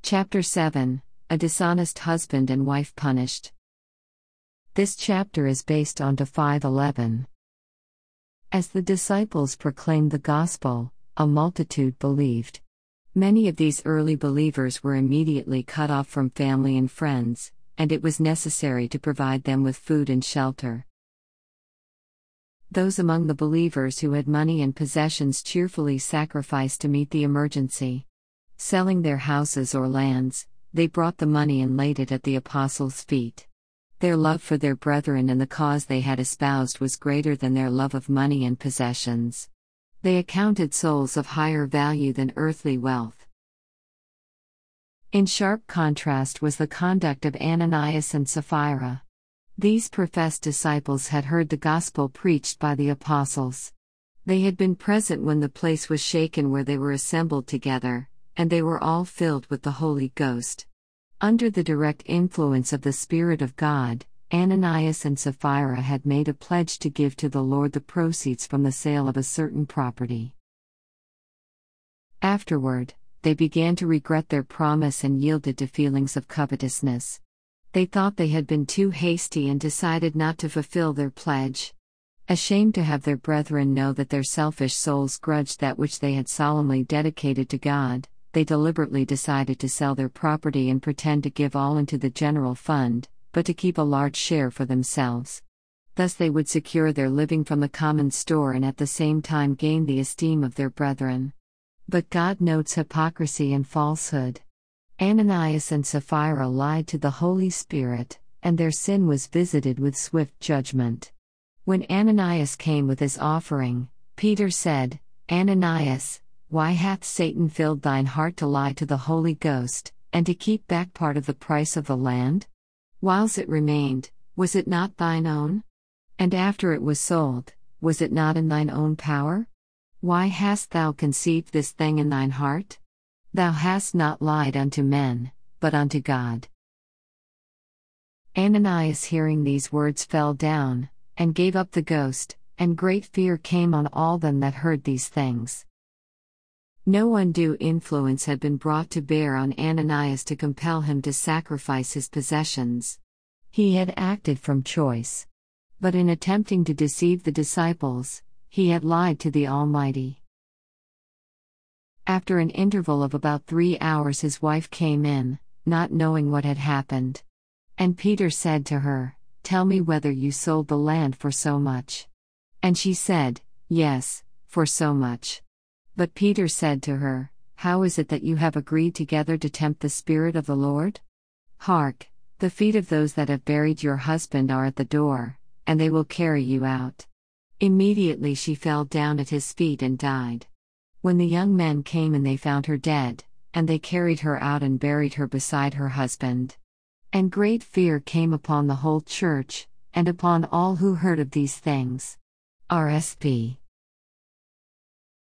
Chapter 7: A Dishonest Husband and Wife Punished. This chapter is based on 5:11. As the disciples proclaimed the gospel, a multitude believed. Many of these early believers were immediately cut off from family and friends, and it was necessary to provide them with food and shelter. Those among the believers who had money and possessions cheerfully sacrificed to meet the emergency. Selling their houses or lands, they brought the money and laid it at the apostles' feet. Their love for their brethren and the cause they had espoused was greater than their love of money and possessions. They accounted souls of higher value than earthly wealth. In sharp contrast was the conduct of Ananias and Sapphira. These professed disciples had heard the gospel preached by the apostles. They had been present when the place was shaken where they were assembled together, and they were all filled with the Holy Ghost. Under the direct influence of the Spirit of God, Ananias and Sapphira had made a pledge to give to the Lord the proceeds from the sale of a certain property. Afterward, they began to regret their promise and yielded to feelings of covetousness. They thought they had been too hasty and decided not to fulfill their pledge. Ashamed to have their brethren know that their selfish souls grudged that which they had solemnly dedicated to God, they deliberately decided to sell their property and pretend to give all into the general fund, but to keep a large share for themselves. Thus they would secure their living from the common store and at the same time gain the esteem of their brethren. But God notes hypocrisy and falsehood. Ananias and Sapphira lied to the Holy Spirit, and their sin was visited with swift judgment. When Ananias came with his offering, Peter said, "Ananias, why hath Satan filled thine heart to lie to the Holy Ghost, and to keep back part of the price of the land? Whiles it remained, was it not thine own? And after it was sold, was it not in thine own power? Why hast thou conceived this thing in thine heart? Thou hast not lied unto men, but unto God." Ananias, hearing these words, fell down, and gave up the ghost, and great fear came on all them that heard these things. No undue influence had been brought to bear on Ananias to compel him to sacrifice his possessions. He had acted from choice. But in attempting to deceive the disciples, he had lied to the Almighty. After an interval of about 3 hours, his wife came in, not knowing what had happened. And Peter said to her, "Tell me whether you sold the land for so much." And she said, "Yes, for so much." But Peter said to her, "How is it that you have agreed together to tempt the Spirit of the Lord? Hark, the feet of those that have buried your husband are at the door, and they will carry you out." Immediately she fell down at his feet and died. When the young men came in, they found her dead, and they carried her out and buried her beside her husband. And great fear came upon the whole church, and upon all who heard of these things. RSP